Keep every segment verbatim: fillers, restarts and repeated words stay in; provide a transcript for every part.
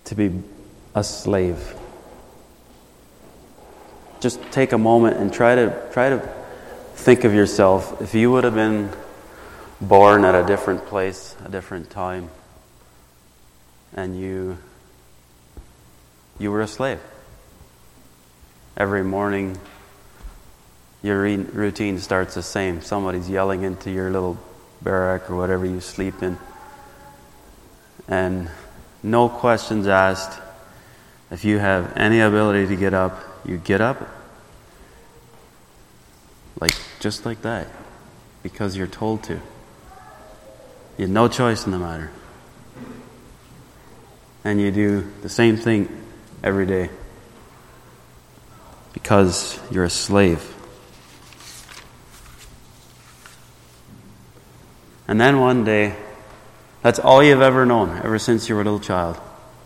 to be a slave. Just take a moment and try to try to think of yourself if you would have been born at a different place, a different time, and you you were a slave. Every morning your routine starts the same. Somebody's yelling into your little barrack or whatever you sleep in. And no questions asked. If you have any ability to get up, you get up. Like, just like that. Because you're told to. You have no choice in the matter. And you do the same thing every day. Because you're a slave. And then one day, that's all you've ever known, ever since you were a little child,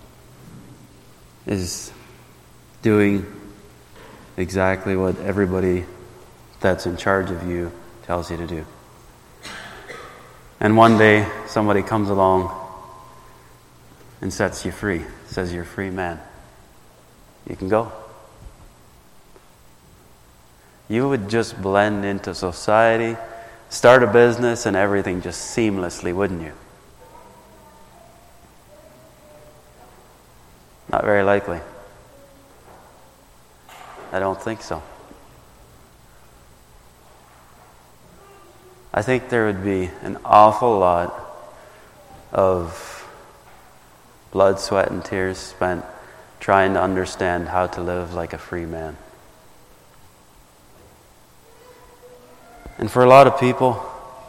is doing exactly what everybody that's in charge of you tells you to do. And one day, somebody comes along and sets you free, says you're a free man. You can go. You would just blend into society, start a business and everything just seamlessly, wouldn't you? Not very likely. I don't think so. I think there would be an awful lot of blood, sweat, and tears spent trying to understand how to live like a free man. And for a lot of people,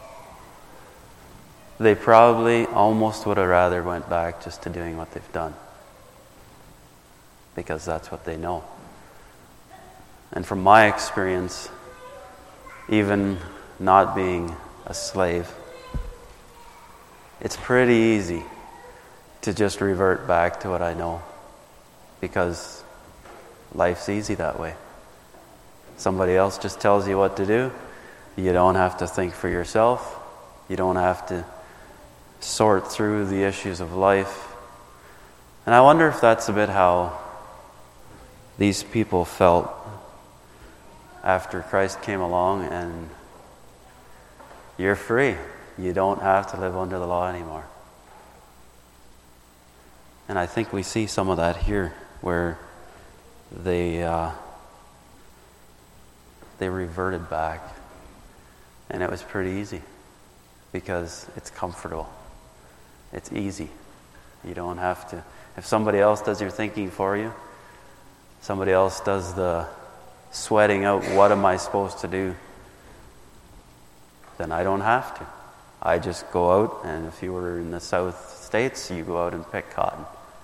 they probably almost would have rather went back just to doing what they've done. Because that's what they know. And from my experience, even not being a slave, it's pretty easy to just revert back to what I know. Because life's easy that way. Somebody else just tells you what to do. You don't have to think for yourself. You don't have to sort through the issues of life. And I wonder if that's a bit how these people felt after Christ came along and you're free. You don't have to live under the law anymore. And I think we see some of that here where they uh, they reverted back. And it was pretty easy because it's comfortable. It's easy. You don't have to. If somebody else does your thinking for you, somebody else does the sweating out, what am I supposed to do? Then I don't have to. I just go out, and if you were in the South States, you go out and pick cotton.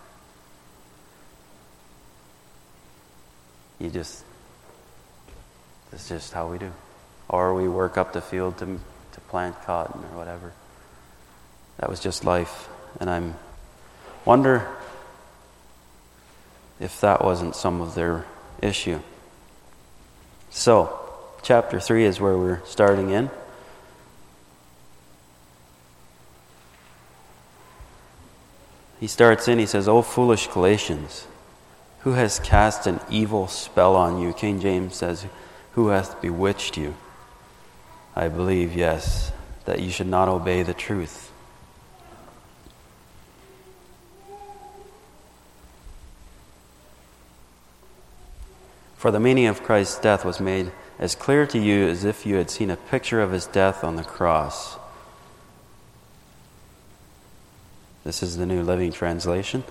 You just, that's just how we do. Or we work up the field to to plant cotton or whatever. That was just life. And I wonder if that wasn't some of their issue. So, chapter three is where we're starting in. He starts in, he says, "O foolish Galatians, who has cast an evil spell on you?" King James says, "Who hath bewitched you?" I believe, yes, that you should not obey the truth. For the meaning of Christ's death was made as clear to you as if you had seen a picture of his death on the cross. This is the New Living Translation.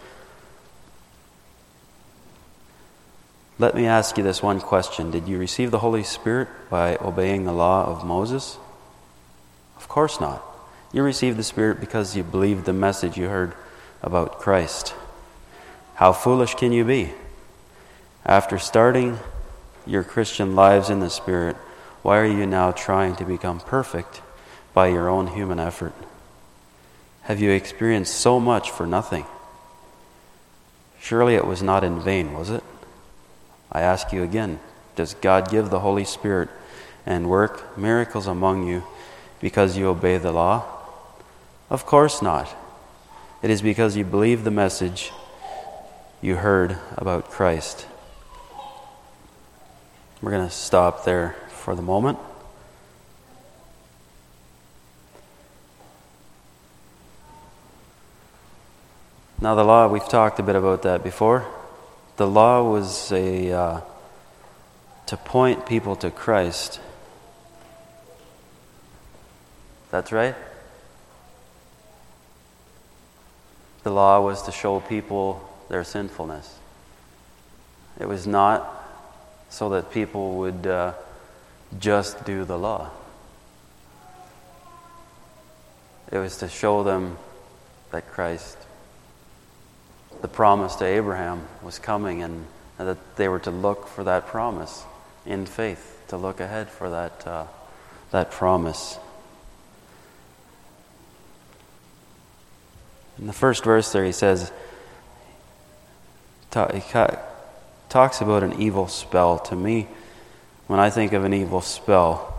Let me ask you this one question. Did you receive the Holy Spirit by obeying the law of Moses? Of course not. You received the Spirit because you believed the message you heard about Christ. How foolish can you be? After starting your Christian lives in the Spirit, why are you now trying to become perfect by your own human effort? Have you experienced so much for nothing? Surely it was not in vain, was it? I ask you again, does God give the Holy Spirit and work miracles among you because you obey the law? Of course not. It is because you believe the message you heard about Christ. We're going to stop there for the moment. Now the law, we've talked a bit about that before. The law was a uh, to point people to Christ. That's right. The law was to show people their sinfulness. It was not so that people would uh, just do the law. It was to show them that Christ, the promise to Abraham, was coming, and, and that they were to look for that promise in faith, to look ahead for that uh, that promise. In the first verse there, he says, he talks about an evil spell. To me, when I think of an evil spell,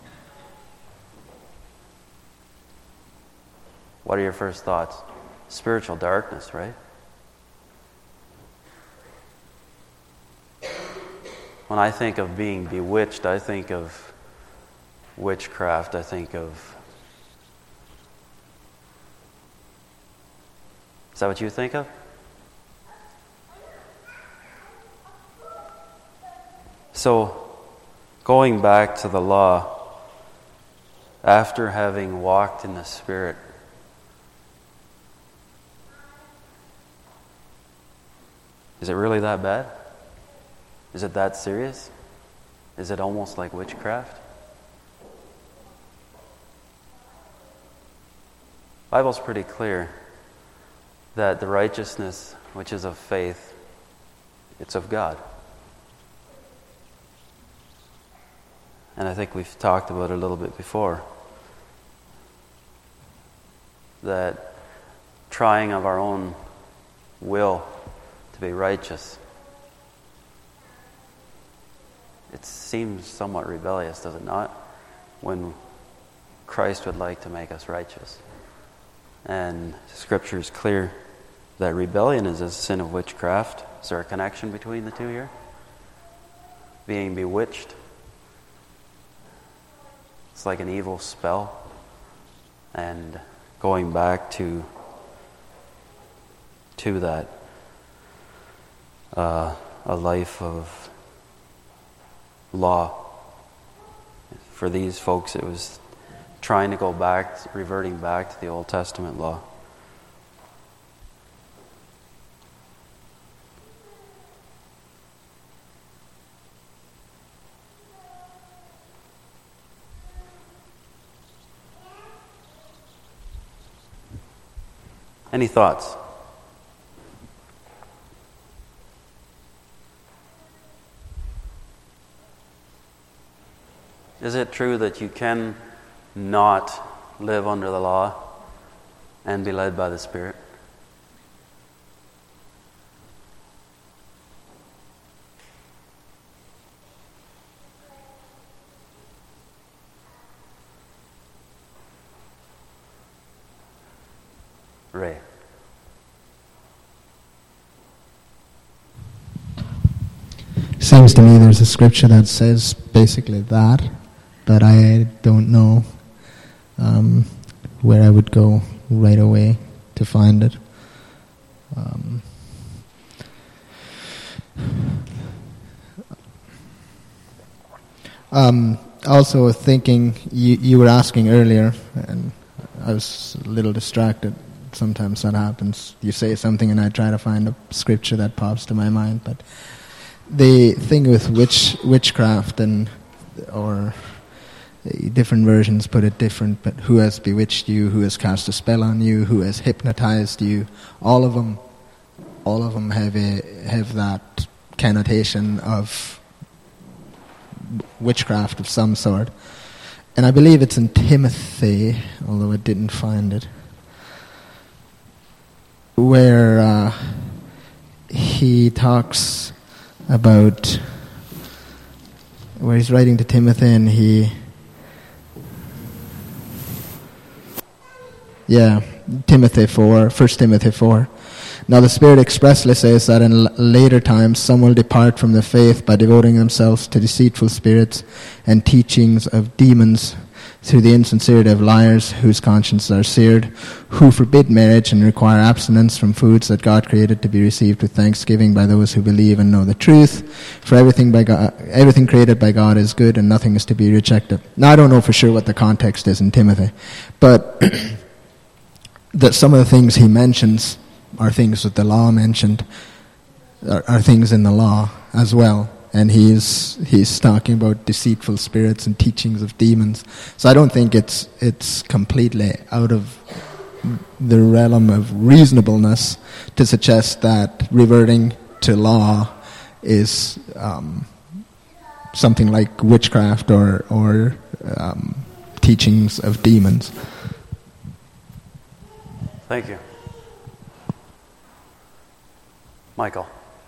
what are your first thoughts? Spiritual darkness, right? When I think of being bewitched, I think of witchcraft, I think of... Is that what you think of? So, going back to the law, after having walked in the Spirit, is it really that bad? Is it that serious? Is it almost like witchcraft? The Bible's pretty clear that the righteousness which is of faith, it's of God. And I think we've talked about it a little bit before. That trying of our own will to be righteous, it seems somewhat rebellious, does it not? When Christ would like to make us righteous. And Scripture is clear that rebellion is a sin of witchcraft. Is there a connection between the two here? Being bewitched. It's like an evil spell. And going back to to that, uh, a life of law. For these folks, it was trying to go back, reverting back to the Old Testament law. Any thoughts? Is it true that you can not live under the law and be led by the Spirit? Ray. Seems to me there's a scripture that says basically that, but I don't know um, where I would go right away to find it. Um, um, also thinking, you, you were asking earlier, and I was a little distracted. Sometimes that happens. You say something and I try to find a scripture that pops to my mind. But the thing with witch witchcraft and or different versions put it different, but who has bewitched you, who has cast a spell on you, who has hypnotized you, all of them, all of them have a have that connotation of witchcraft of some sort. And I believe it's in Timothy, although I didn't find it, where uh, he talks about, where he's writing to Timothy and he, yeah, Timothy four, First Timothy four, Now the Spirit expressly says that in l- later times some will depart from the faith by devoting themselves to deceitful spirits and teachings of demons, through the insincerity of liars whose consciences are seared, who forbid marriage and require abstinence from foods that God created to be received with thanksgiving by those who believe and know the truth. For everything by God, everything created by God is good, and nothing is to be rejected. Now I don't know for sure what the context is in Timothy, but that some of the things he mentions are things that the law mentioned, are, are things in the law as well. And he's he's talking about deceitful spirits and teachings of demons. So I don't think it's it's completely out of the realm of reasonableness to suggest that reverting to law is um, something like witchcraft or or um, teachings of demons. Thank you. Michael.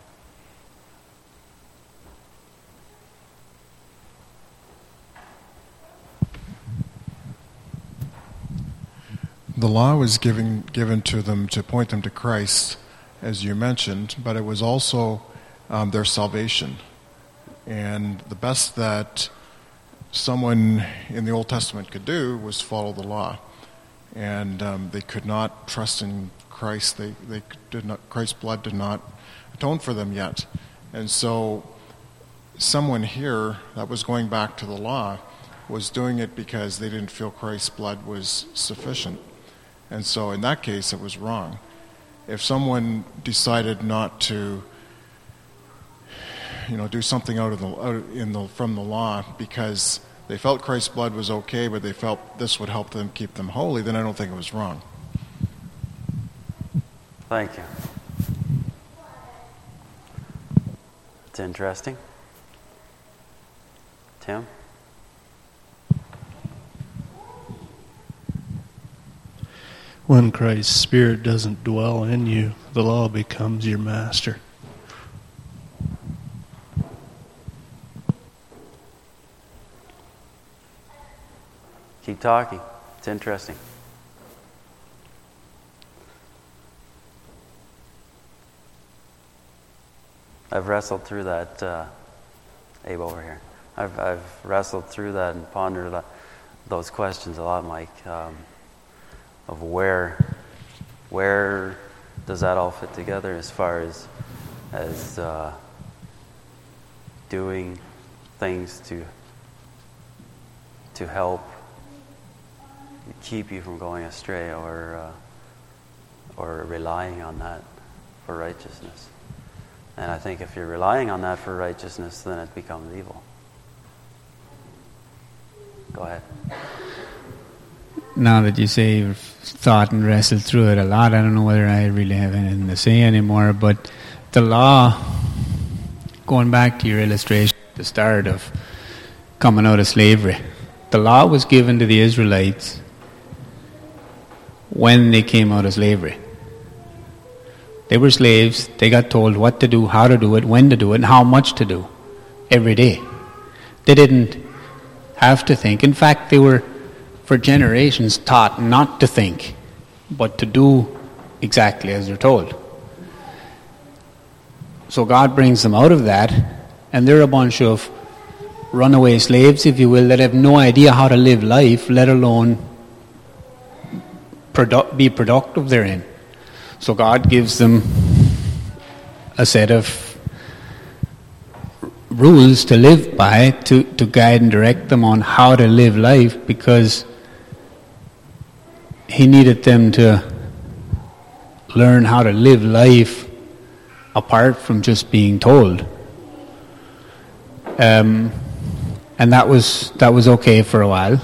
The law was given given to them to point them to Christ, as you mentioned, but it was also um, their salvation. And the best that someone in the Old Testament could do was follow the law. And um, they could not trust in Christ. They they did not. Christ's blood did not atone for them yet. And so, someone here that was going back to the law was doing it because they didn't feel Christ's blood was sufficient. And so in that case, it was wrong. If someone decided not to, you know, do something out of the, out in the from the law because they felt Christ's blood was okay, but they felt this would help them keep them holy, then I don't think it was wrong. Thank you. It's interesting. Tim? When Christ's Spirit doesn't dwell in you, the law becomes your master. Keep talking. It's interesting. I've wrestled through that, uh, Abe over here. I've I've wrestled through that and pondered that, those questions a lot, Mike. Um, of where where does that all fit together as far as as uh, doing things to to help keep you from going astray, or uh, or relying on that for righteousness. And I think if you're relying on that for righteousness, then it becomes evil. Go ahead. Now that you say you've thought and wrestled through it a lot, I don't know whether I really have anything to say anymore, but the law, going back to your illustration at the start of coming out of slavery, the law was given to the Israelites when they came out of slavery. They were slaves. They got told what to do, how to do it, when to do it, and how much to do every day. They didn't have to think. In fact, they were, for generations, taught not to think, but to do exactly as they're told. So God brings them out of that, and they're a bunch of runaway slaves, if you will, that have no idea how to live life, let alone produ- be productive therein. So God gives them a set of rules to live by, to, to guide and direct them on how to live life, because He needed them to learn how to live life apart from just being told. Um, and that was that was okay for a while.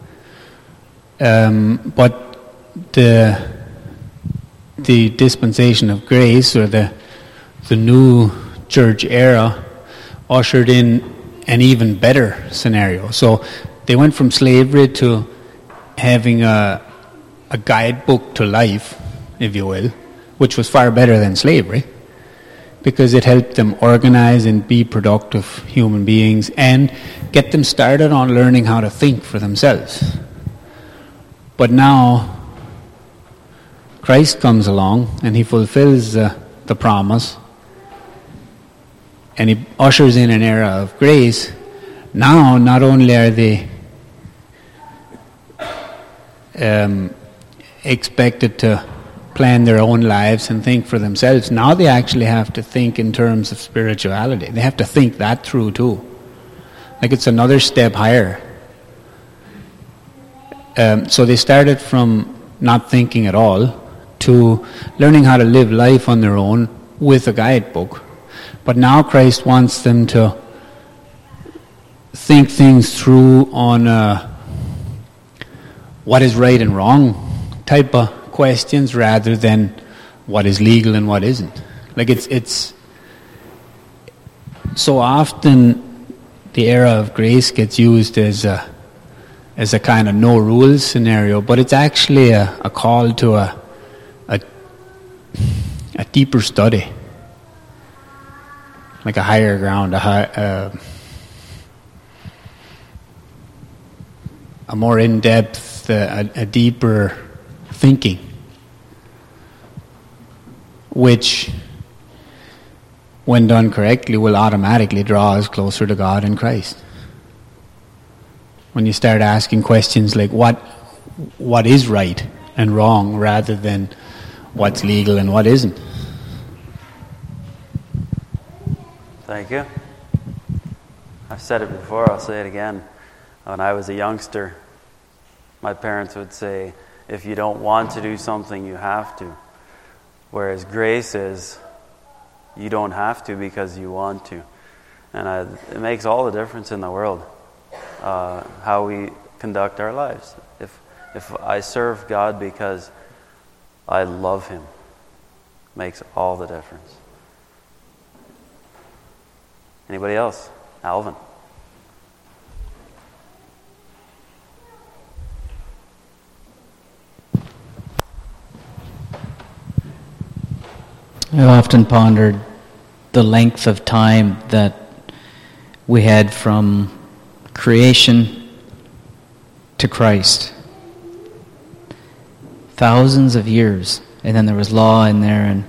Um, but the the dispensation of grace, or the the new church era, ushered in an even better scenario. So they went from slavery to having a a guidebook to life, if you will, which was far better than slavery, because it helped them organize and be productive human beings and get them started on learning how to think for themselves. But now Christ comes along and he fulfills uh, the promise, and he ushers in an era of grace. Now, not only are they um, expected to plan their own lives and think for themselves, now they actually have to think in terms of spirituality. They have to think that through too. Like it's another step higher. Um, so they started from not thinking at all to learning how to live life on their own with a guidebook. But now Christ wants them to think things through on a what is right and wrong type of questions rather than what is legal and what isn't. Like it's it's so often the era of grace gets used as a as a kind of no rules scenario, but it's actually a, a call to a, a a deeper study, like a higher ground, a high, uh, a more in-depth, uh, a, a deeper thinking, which, when done correctly, will automatically draw us closer to God and Christ. When you start asking questions like what what is right and wrong rather than what's legal and what isn't. Thank you. I've said it before, I'll say it again. When I was a youngster, my parents would say, if you don't want to do something, you have to. Whereas grace is, you don't have to because you want to. And I, it makes all the difference in the world, uh, how we conduct our lives. If if I serve God because I love Him, makes all the difference. Anybody else? Alvin. I've often pondered the length of time that we had from creation to Christ. Thousands of years. And then there was law in there, and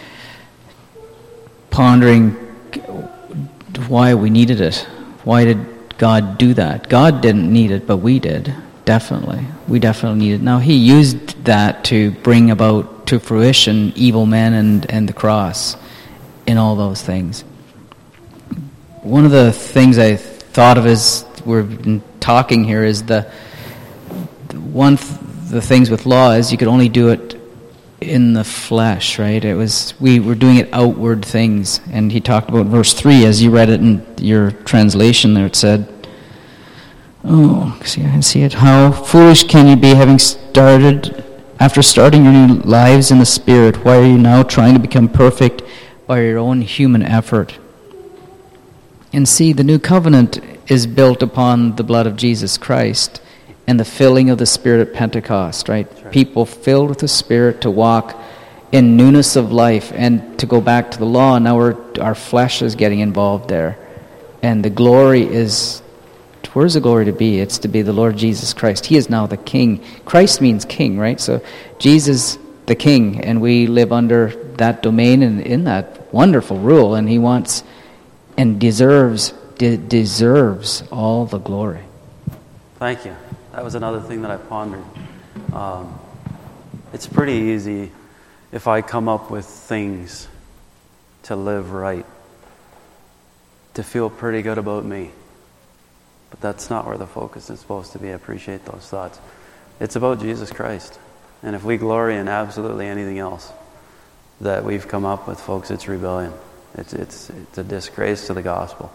pondering why we needed it. Why did God do that? God didn't need it, but we did. Definitely. We definitely needed it. Now, He used that to bring about to fruition evil men and, and the cross and all those things. One of the things I thought of as we've been talking here is the, the one th- the things with law is you could only do it in the flesh, right? It was we were doing it outward things, and he talked about verse three as you read it in your translation there. It said, "Oh, see, I can see it. How foolish can you be, having started after starting your new lives in the Spirit? Why are you now trying to become perfect by your own human effort?" And see, the new covenant is built upon the blood of Jesus Christ and the filling of the Spirit at Pentecost, right? right? People filled with the Spirit to walk in newness of life, and to go back to the law, now we're, our flesh is getting involved there. And the glory is, where's the glory to be? It's to be the Lord Jesus Christ. He is now the King. Christ means King, right? So Jesus the King, and we live under that domain and in that wonderful rule, and He wants and deserves de- deserves all the glory. Thank you. That was another thing that I pondered. Um, it's pretty easy if I come up with things to live right, to feel pretty good about me. But that's not where the focus is supposed to be. I appreciate those thoughts. It's about Jesus Christ. And if we glory in absolutely anything else that we've come up with, folks, it's rebellion. It's it's it's a disgrace to the gospel.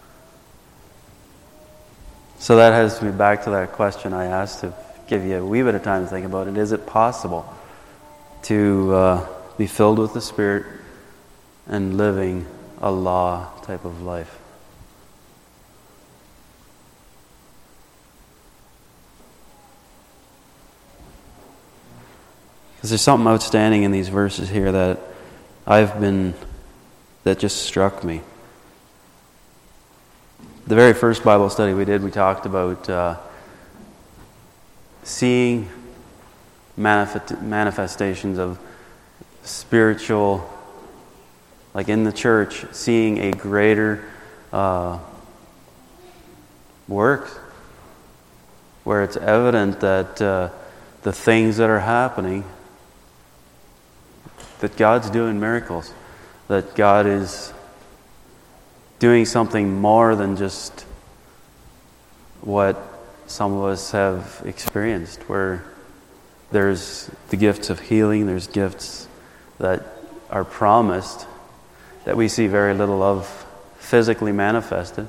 So that has me back to that question I asked to give you a wee bit of time to think about it. Is it possible to uh, be filled with the Spirit and living a law type of life? Because there's something outstanding in these verses here that I've been, that just struck me. The very first Bible study we did, we talked about uh, seeing manifest- manifestations of spiritual, like in the church, seeing a greater uh, work where it's evident that uh, the things that are happening, that God's doing miracles, that God is doing something more than just what some of us have experienced, where there's the gifts of healing, there's gifts that are promised that we see very little of physically manifested.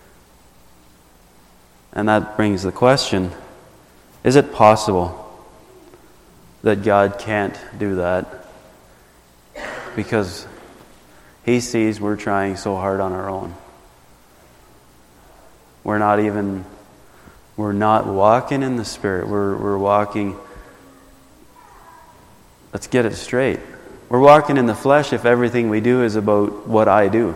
And that brings the question, is it possible that God can't do that because He sees we're trying so hard on our own? We're not even, we're not walking in the Spirit. We're, we're walking, let's get it straight. We're walking in the flesh if everything we do is about what I do.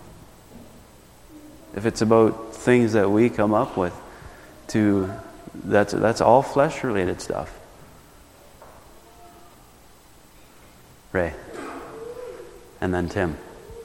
If it's about things that we come up with, to that's that's all flesh related stuff. Ray. And then Tim.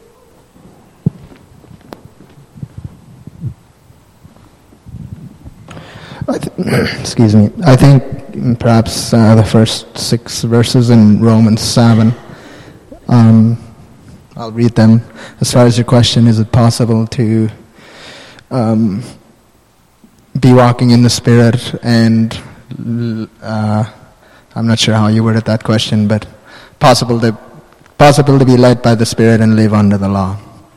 I th- excuse me. I think perhaps uh, the first six verses in Romans seven. Um, I'll read them. As far as your question, is it possible to um, be walking in the Spirit and uh, I'm not sure how you worded that question, but possible to possible to be led by the Spirit and live under the law?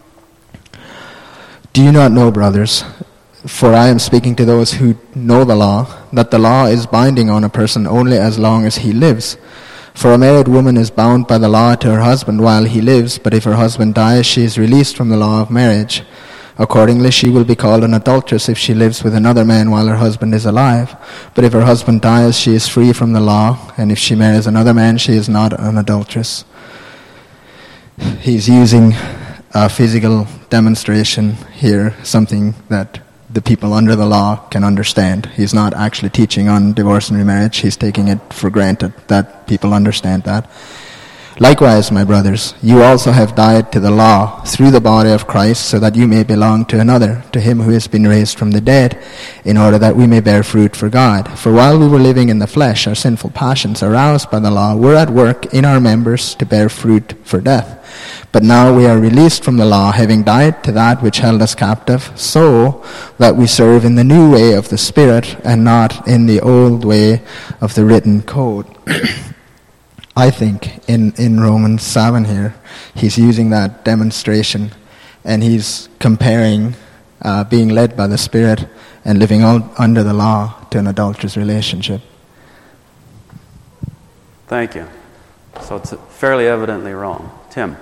Do you not know, brothers, for I am speaking to those who know the law, that the law is binding on a person only as long as he lives? For a married woman is bound by the law to her husband while he lives, but if her husband dies, she is released from the law of marriage. Accordingly, she will be called an adulteress if she lives with another man while her husband is alive. But if her husband dies, she is free from the law, and if she marries another man, she is not an adulteress. He's using a physical demonstration here, something that the people under the law can understand. He's not actually teaching on divorce and remarriage. He's taking it for granted that people understand that. Likewise, my brothers, you also have died to the law through the body of Christ, so that you may belong to another, to him who has been raised from the dead, in order that we may bear fruit for God. For while we were living in the flesh, our sinful passions, aroused by the law, were at work in our members to bear fruit for death. But now we are released from the law, having died to that which held us captive, so that we serve in the new way of the Spirit, and not in the old way of the written code. I think in, in Romans seven here, he's using that demonstration, and he's comparing uh, being led by the Spirit and living out under the law to an adulterous relationship. Thank you. So it's fairly evidently wrong. Tim.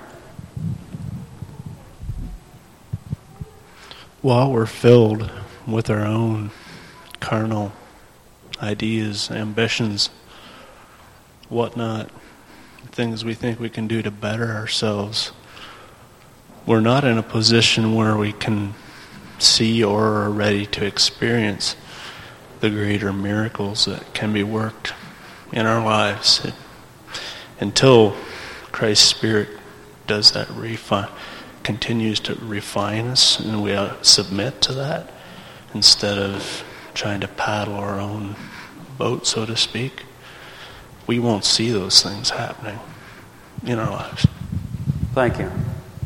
While we're filled with our own carnal ideas, ambitions, whatnot, things we think we can do to better ourselves, we're not in a position where we can see or are ready to experience the greater miracles that can be worked in our lives it, until Christ's Spirit does that refine, continues to refine us, and we uh, submit to that instead of trying to paddle our own boat, so to speak. We won't see those things happening in our lives. Thank you.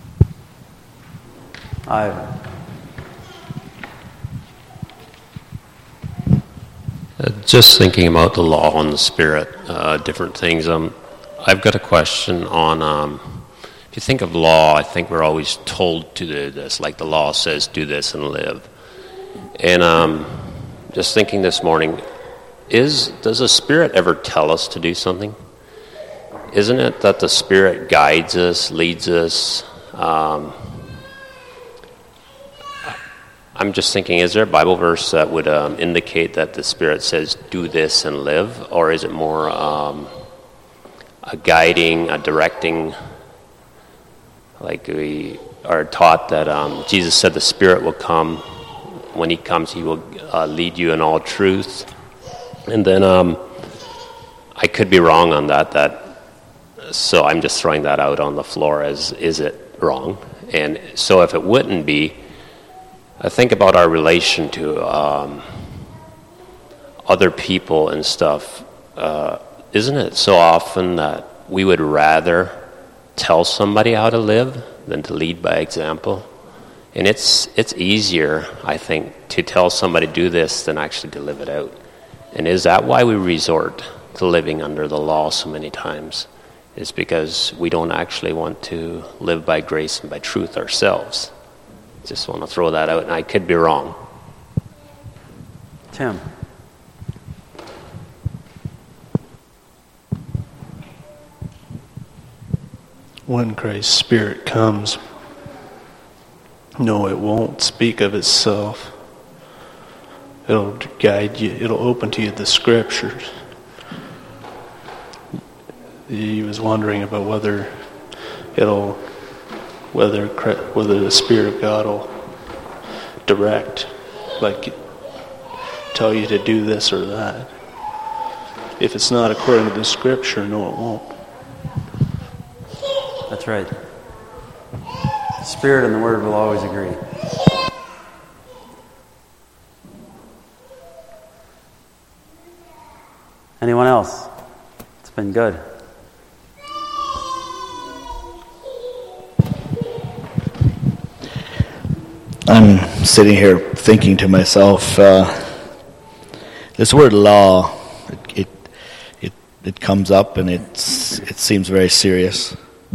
Ivan. Uh, just thinking about the law and the Spirit, uh, different things. Um, I've got a question on, um, if you think of law, I think we're always told to do this, like the law says, do this and live. And um, just thinking this morning, Is does the Spirit ever tell us to do something? Isn't it that the Spirit guides us, leads us? Um, I'm just thinking, is there a Bible verse that would um, indicate that the Spirit says, do this and live? Or is it more um, a guiding, a directing? Like we are taught that um, Jesus said the Spirit will come. When He comes, He will uh, lead you in all truth. And then um, I could be wrong on that. That so I'm just throwing that out on the floor as, is it wrong? And so if it wouldn't be, I think about our relation to um, other people and stuff. Uh, isn't it so often that we would rather tell somebody how to live than to lead by example? And it's it's easier, I think, to tell somebody do this than actually to live it out. And is that why we resort to living under the law so many times? Is because we don't actually want to live by grace and by truth ourselves. Just want to throw that out, and I could be wrong. Tim. When Christ's Spirit comes, no, it won't speak of itself. It'll guide you. It'll open to you the Scriptures. He was wondering about whether it'll, whether whether the Spirit of God will direct, like tell you to do this or that. If it's not according to the Scripture, no, it won't. That's right. The Spirit and the Word will always agree. Anyone else? It's been good. I'm sitting here thinking to myself, uh, this word law, it, it it it comes up and it's it seems very serious.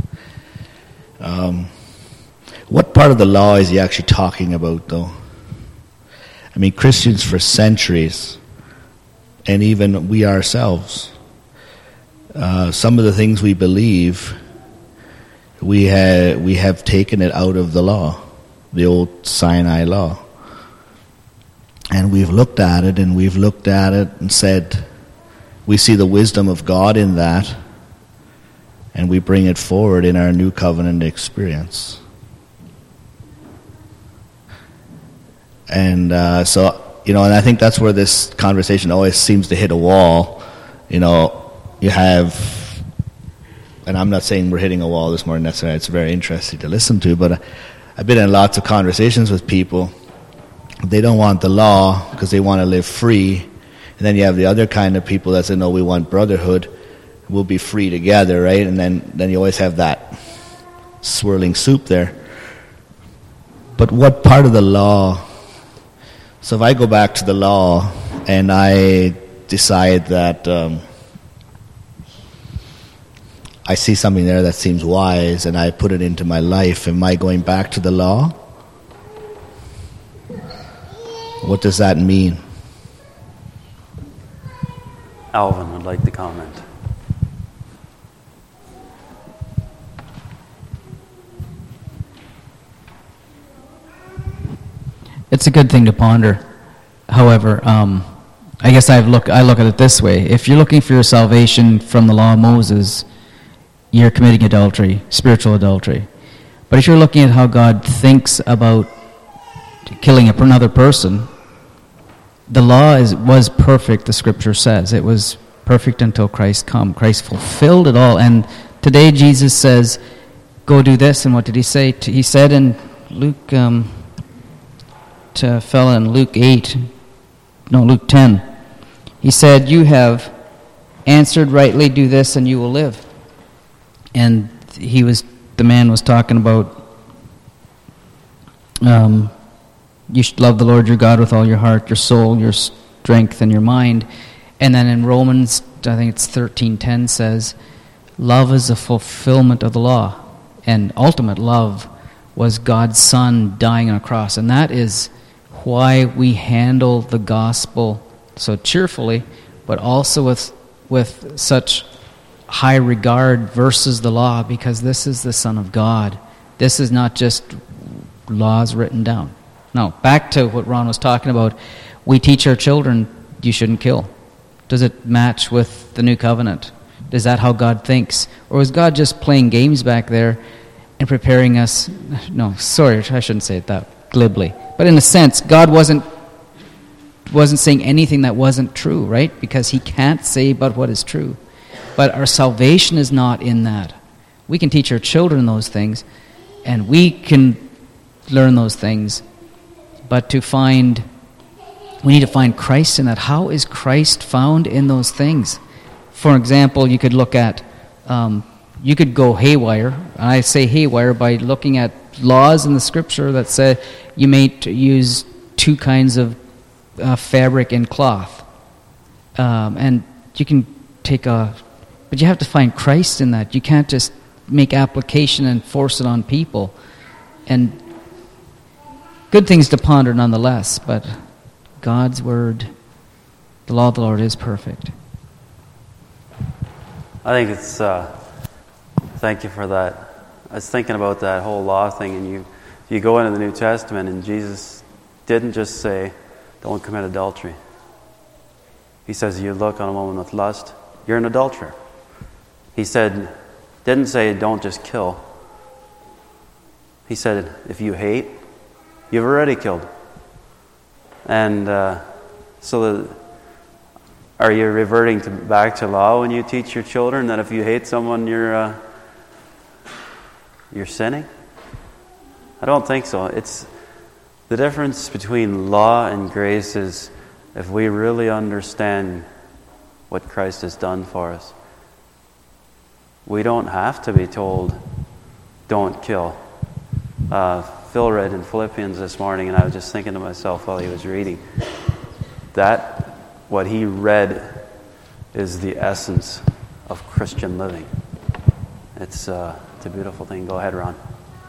Um, what part of the law is he actually talking about, though? I mean, Christians for centuries, and even we ourselves, uh, some of the things we believe, we ha- we have taken it out of the law, the old Sinai law. And we've looked at it, and we've looked at it and said, we see the wisdom of God in that, and we bring it forward in our new covenant experience. And uh, so, you know, and I think that's where this conversation always seems to hit a wall. You know, you have, and I'm not saying we're hitting a wall this morning necessarily, it's very interesting to listen to, but I've been in lots of conversations with people. They don't want the law because they want to live free. And then you have the other kind of people that say, no, we want brotherhood. We'll be free together, right? And then, then you always have that swirling soup there. But what part of the law? So if I go back to the law and I decide that um, I see something there that seems wise and I put it into my life, am I going back to the law? What does that mean? Alvin would like to comment. It's a good thing to ponder. However, um, I guess I look I look at it this way. If you're looking for your salvation from the law of Moses, you're committing adultery, spiritual adultery. But if you're looking at how God thinks about killing another person, the law is was perfect, the Scripture says. It was perfect until Christ come. Christ fulfilled it all. And today Jesus says, go do this. And what did he say? He said in Luke... Um, to a fellow in Luke eight, no, Luke ten. He said, you have answered rightly, do this and you will live. And he was, the man was talking about, um, you should love the Lord your God with all your heart, your soul, your strength, and your mind. And then in Romans, I think it's thirteen ten says, love is a fulfillment of the law. And ultimate love was God's Son dying on a cross. And that is why we handle the gospel so cheerfully, but also with with such high regard versus the law, because this is the Son of God. This is not just laws written down. No, back to what Ron was talking about. We teach our children, you shouldn't kill. Does it match with the new covenant? Is that how God thinks? Or is God just playing games back there and preparing us? No, sorry, I shouldn't say it that glibly. But in a sense, God wasn't wasn't saying anything that wasn't true, right? Because he can't say but what is true. But our salvation is not in that. We can teach our children those things, and we can learn those things. But to find, we need to find Christ in that. How is Christ found in those things? For example, you could look at, um, you could go haywire. I say haywire by looking at laws in the Scripture that say you may t- use two kinds of uh, fabric and cloth. Um, and you can take a, but you have to find Christ in that. You can't just make application and force it on people. And good things to ponder nonetheless, but God's Word, the law of the Lord is perfect. I think it's, uh, thank you for that. I was thinking about that whole law thing, and you, you go into the New Testament, and Jesus didn't just say, don't commit adultery. He says, you look on a woman with lust, you're an adulterer. He said, didn't say, don't just kill. He said, if you hate, you've already killed. And uh, so the, are you reverting to, back to law when you teach your children that if you hate someone, you're uh, you're sinning? I don't think so. It's the difference between law and grace is if we really understand what Christ has done for us. We don't have to be told, don't kill. Uh, Phil read in Philippians this morning, and I was just thinking to myself while he was reading, that what he read is the essence of Christian living. It's, uh, it's a beautiful thing. Go ahead, Ron.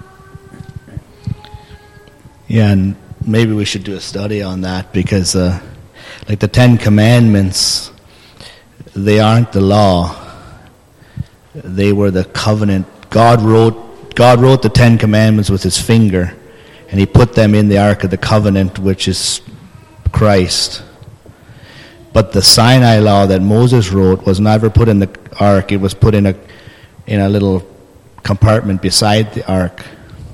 Yeah, and maybe we should do a study on that because, uh, like the Ten Commandments, they aren't the law. They were the covenant. God wrote, God wrote the Ten Commandments with His finger, and He put them in the Ark of the Covenant, which is Christ. But the Sinai law that Moses wrote was never put in the ark. It was put in a in a little compartment beside the ark.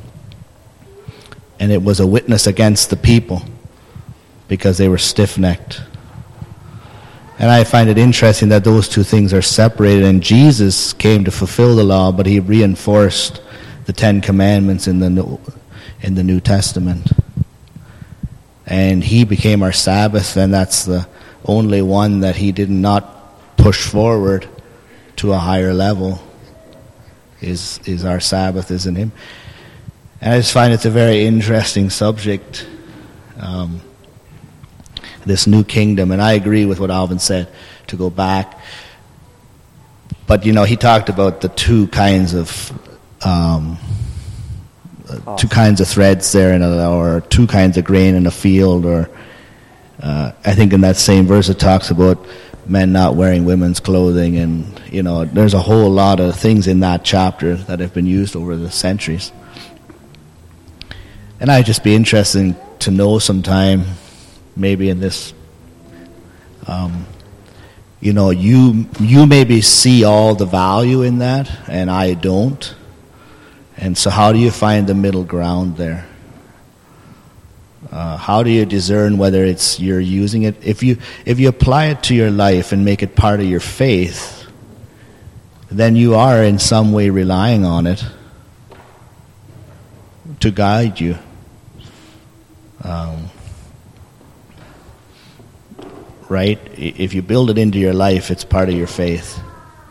And it was a witness against the people because they were stiff-necked. And I find it interesting that those two things are separated, and Jesus came to fulfill the law, but He reinforced the Ten Commandments in the New, in the New Testament. And He became our Sabbath, and that's the only one that He did not push forward to a higher level is is our Sabbath, is in Him. And I just find it's a very interesting subject, um, this new kingdom. And I agree with what Alvin said, to go back. But, you know, he talked about the two kinds of um, uh, two kinds of threads there, in a, or two kinds of grain in a field, or Uh, I think in that same verse it talks about men not wearing women's clothing, and you know, there's a whole lot of things in that chapter that have been used over the centuries. And I'd just be interested to know sometime, maybe in this, um, you know, you you maybe see all the value in that, and I don't. And so how do you find the middle ground there? Uh, how do you discern whether it's you're using it? If you if you apply it to your life and make it part of your faith, then you are in some way relying on it to guide you. Um, right? If you build it into your life, it's part of your faith.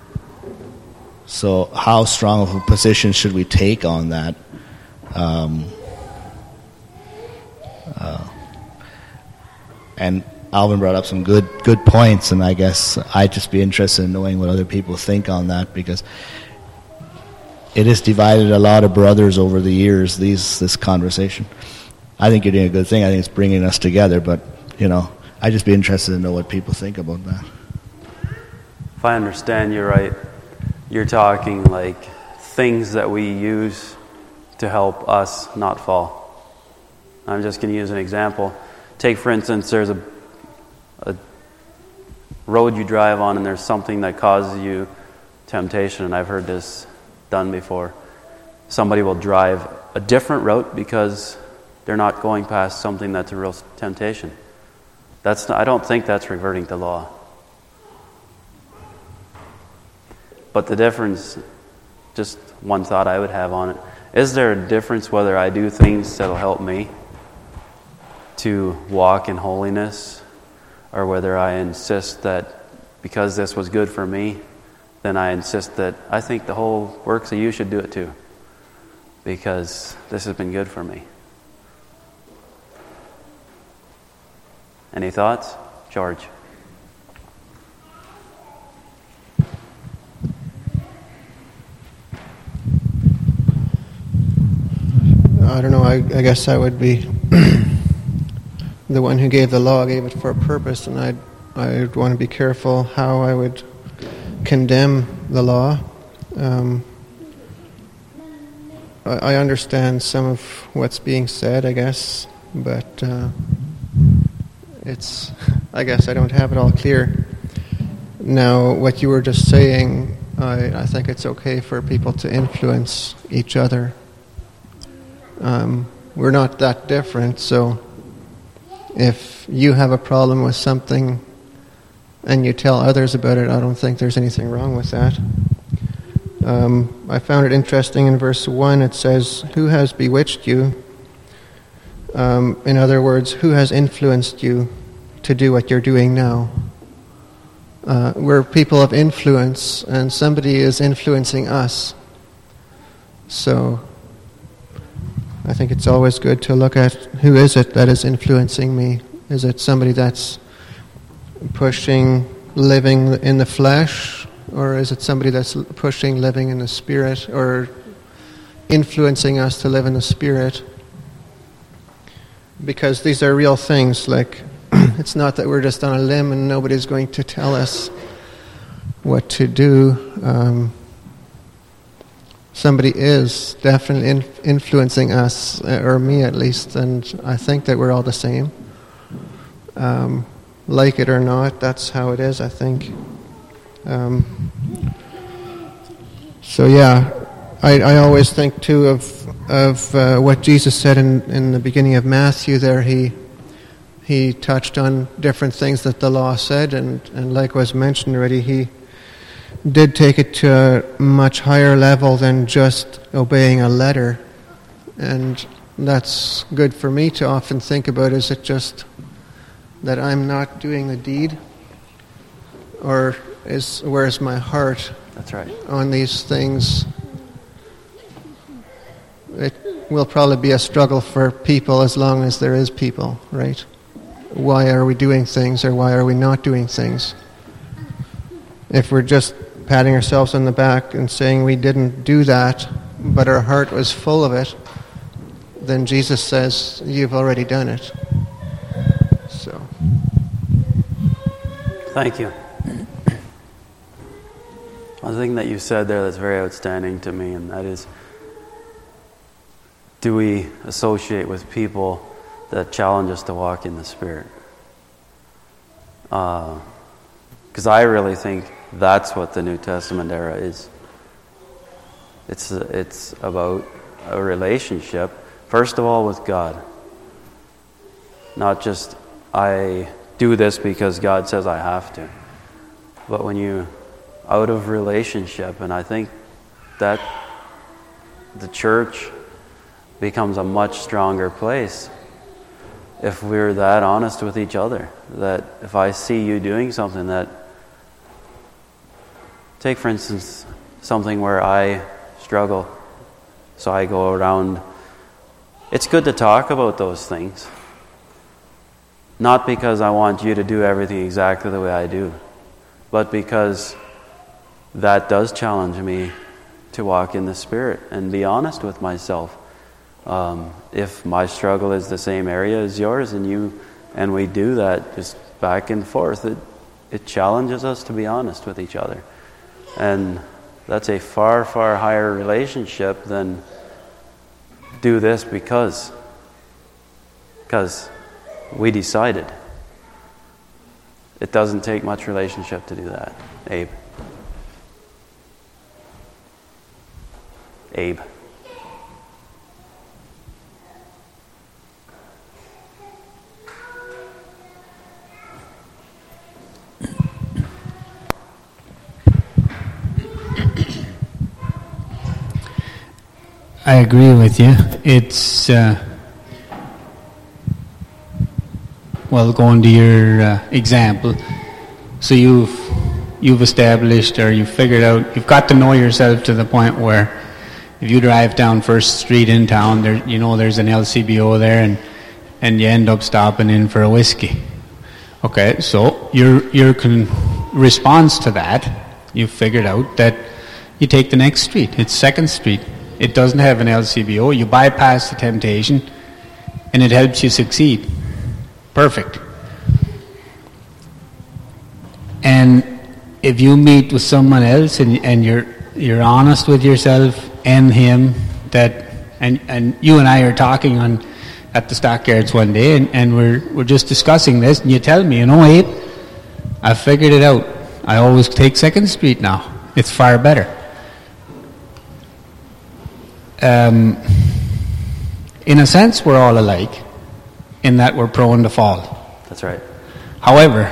So how strong of a position should we take on that? Um, Uh, and Alvin brought up some good good points, and I guess I'd just be interested in knowing what other people think on that, because it has divided a lot of brothers over the years, these this conversation. I think you're doing a good thing. I think it's bringing us together, but, you know, I'd just be interested to know what people think about that. If I understand you right, you're talking like things that we use to help us not fall. I'm just going to use an example. Take, for instance, there's a, a road you drive on, and there's something that causes you temptation, and I've heard this done before. Somebody will drive a different route because they're not going past something that's a real temptation. That's not, I don't think that's reverting to law. But the difference, just one thought I would have on it, is there a difference whether I do things that'll help me to walk in holiness, or whether I insist that because this was good for me, then I insist that I think the whole works of you should do it too, because this has been good for me. Any thoughts? George? I don't know, I, I guess I would be the one who gave the law, gave it for a purpose, and I'd, I'd want to be careful how I would condemn the law. Um, I, I understand some of what's being said, I guess, but uh, it's, I guess I don't have it all clear. Now, what you were just saying, I, I think it's okay for people to influence each other. Um, we're not that different, so if you have a problem with something and you tell others about it, I don't think there's anything wrong with that. Um, I found it interesting in verse one, it says, "Who has bewitched you?" Um, in other words, who has influenced you to do what you're doing now? Uh, we're people of influence, and somebody is influencing us. So I think it's always good to look at who is it that is influencing me. Is it somebody that's pushing living in the flesh, or is it somebody that's pushing living in the spirit, or influencing us to live in the spirit? Because these are real things. Like, it's not that we're just on a limb and nobody's going to tell us what to do. Um, Somebody is definitely in, influencing us, or me at least, and I think that we're all the same. Um, like it or not, that's how it is, I think. Um, so yeah, I, I always think too of of uh, what Jesus said in, in the beginning of Matthew there. He he touched on different things that the law said, and, and like was mentioned already, he did take it to a much higher level than just obeying a letter. And that's good for me to often think about. Is it just that I'm not doing the deed? Or is where's my heart? That's right. On these things? It will probably be a struggle for people as long as there is people, right? Why are we doing things, or why are we not doing things? If we're just patting ourselves on the back and saying we didn't do that, but our heart was full of it, then Jesus says, you've already done it. So. Thank you. One thing that you said there that's very outstanding to me, and that is, do we associate with people that challenge us to walk in the Spirit? Because uh, I really think that's what the New Testament era is. It's it's about a relationship, first of all, with God. Not just, I do this because God says I have to. But when you, out of relationship, and I think that the church becomes a much stronger place if we're that honest with each other. That if I see you doing something that, take for instance something where I struggle, so I go around, it's good to talk about those things. Not because I want you to do everything exactly the way I do, but because that does challenge me to walk in the Spirit and be honest with myself. Um, if my struggle is the same area as yours, and you and we do that just back and forth, it it challenges us to be honest with each other. And that's a far, far higher relationship than do this because because we decided. It doesn't take much relationship to do that. Abe. Abe. I agree with you. It's, uh, well, going to your uh, example, so you've you've established or you've figured out, you've got to know yourself to the point where if you drive down First Street in town, there, you know there's an L C B O there, and, and you end up stopping in for a whiskey. Okay, so your your con- response to that, you've figured out that you take the next street. It's Second Street. It doesn't have an L C B O. You bypass the temptation, and it helps you succeed. Perfect. And if you meet with someone else and, and you're you're honest with yourself and him, that and and you and I are talking on at the stockyards one day, and, and we're we're just discussing this, and you tell me, you know, Abe, I figured it out. I always take Second Street now. It's far better. Um, in a sense, we're all alike, in that we're prone to fall. That's right. However,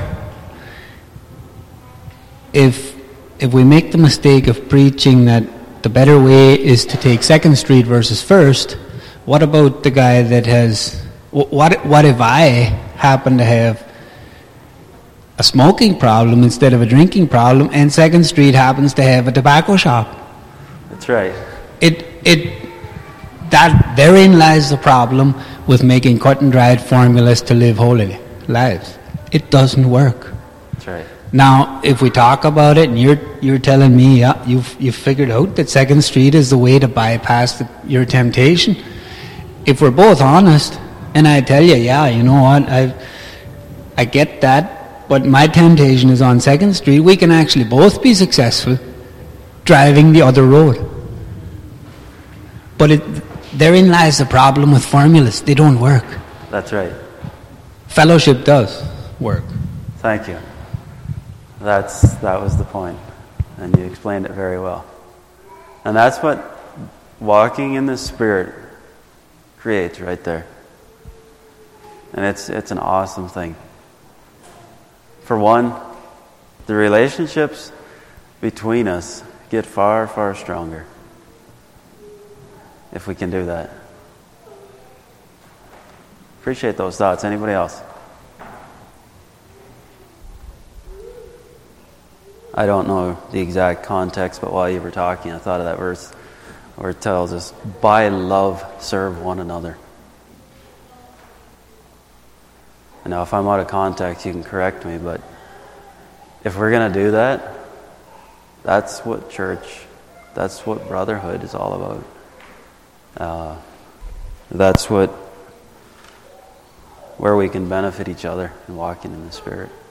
if if we make the mistake of preaching that the better way is to take Second Street versus First, what about the guy that has, what what if I happen to have a smoking problem instead of a drinking problem, and Second Street happens to have a tobacco shop? That's right. It it that therein lies the problem with making cut and dried formulas to live holy lives. It doesn't work. That's right. Now, if we talk about it, and you're you're telling me, yeah, you've you've figured out that Second Street is the way to bypass the, your temptation. If we're both honest, and I tell you, yeah, you know what, I I get that, but my temptation is on Second Street, we can actually both be successful driving the other road. But it, therein lies the problem with formulas. They don't work. That's right. Fellowship does work. Thank you. That's that was the point, and you explained it very well. And that's what walking in the Spirit creates right there. And it's it's an awesome thing. For one, the relationships between us get far, far stronger if we can do that. Appreciate those thoughts. Anybody else? I don't know the exact context, but while you were talking, I thought of that verse where it tells us, by love serve one another. And now if I'm out of context, you can correct me, but if we're going to do that, that's what church, that's what brotherhood is all about. Uh, that's what, where we can benefit each other in walking in the Spirit.